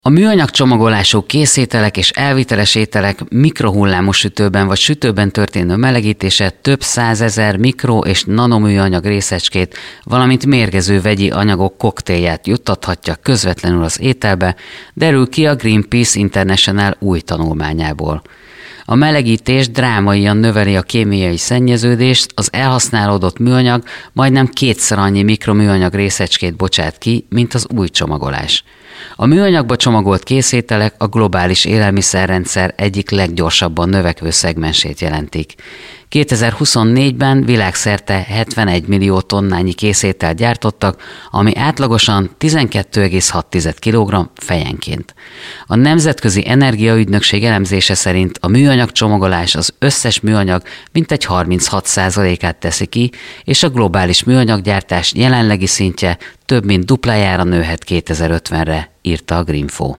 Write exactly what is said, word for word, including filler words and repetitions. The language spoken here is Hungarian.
A műanyag csomagolású készételek és elviteles ételek mikrohullámos sütőben vagy sütőben történő melegítése több százezer mikro- és nanoműanyag részecskét, valamint mérgező vegyi anyagok koktélját juttathatja közvetlenül az ételbe, derül ki a Greenpeace International új tanulmányából. A melegítés drámaian növeli a kémiai szennyeződést, az elhasználódott műanyag majdnem kétszer annyi mikroműanyag részecskét bocsát ki, mint az új csomagolás. A műanyagba csomagolt készételek a globális élelmiszerrendszer egyik leggyorsabban növekvő szegmensét jelentik. kétezer-huszonnégyben világszerte hetvenegy millió tonnányi készételt gyártottak, ami átlagosan tizenkettő egész hat kilogramm fejenként. A Nemzetközi Energiaügynökség elemzése szerint a műanyag csomagolás az összes műanyag mintegy harminchat százalékát teszi ki, és a globális műanyaggyártás jelenlegi szintje több mint duplájára nőhet kétezer-ötvenre, írta a Greenfo.